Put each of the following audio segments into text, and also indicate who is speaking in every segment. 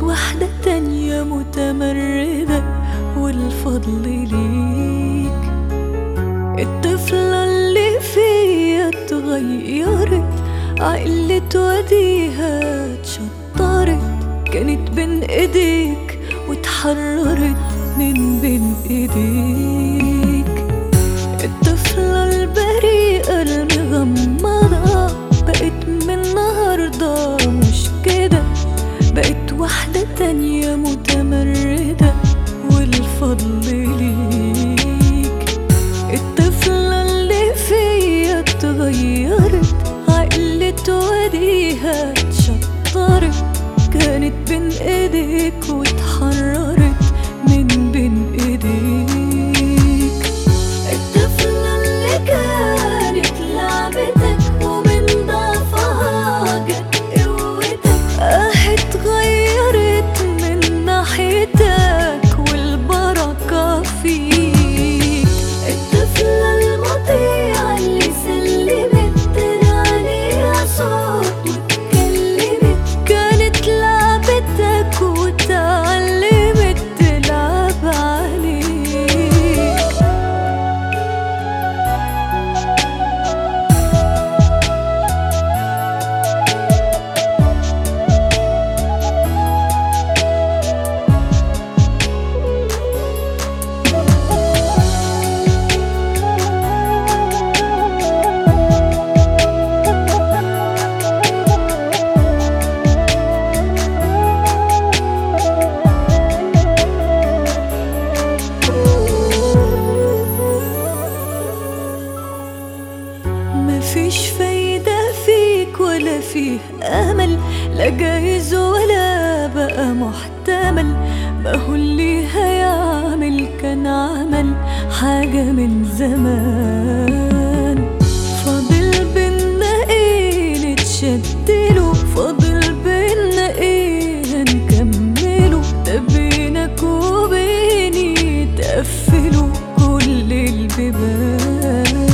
Speaker 1: واحدة تانية متمردة والفضل ليك. الطفلة اللي فيا اتغيرت، عقلت وديها اتشطرت، كانت بين ايديك واتحررت من بين ايديك. الطفلة البريئة المغمضة بقت من النهاردة مش كده، بقت واحدة تانية متمردة والفضل ليك. الطفلة اللي فيا اتغيرت، عقلت وديها اتشطرت، كانت بين ايديك واتحررت من بين ايديك. الطفلة اللي كانت لعبتك ومن ضعفها جت قوتك، اتغيرت من ناحيتك والبركة فيك. الطفلة المطيعة اللي سلمت عليها صوت واتكلمت، كانت لعبتك وتعلمت تلعب عليك. مفيش فايدة فيك ولا فيه أمل، لا جايز ولا بقى محتمل. ما هو اللي هيعمل كان عمل حاجة من زمان. فاضل بينا ايه نتشدله، فاضل بينا ايه هنكمله، ده بينك وبيني تقفلوا كل البيبان.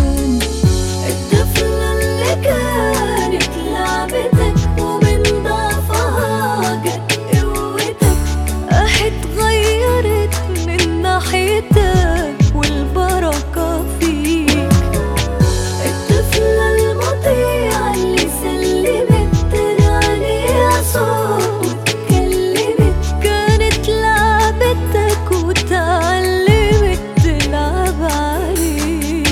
Speaker 1: كانت لعبتك ومن ضعفها جت قوتك، اتغيرت من ناحيتك والبركة فيك. الطفلة المطيعة اللي سلمت عليها صوت واتكلمت، كانت لعبتك وتعلمت تلعب عليك.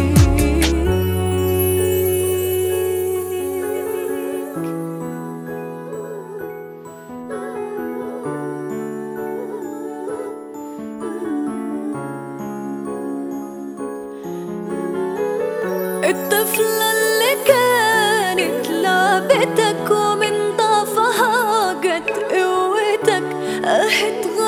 Speaker 1: الطفلة اللي كانت لعبتك ومن ضعفها جت قوتك،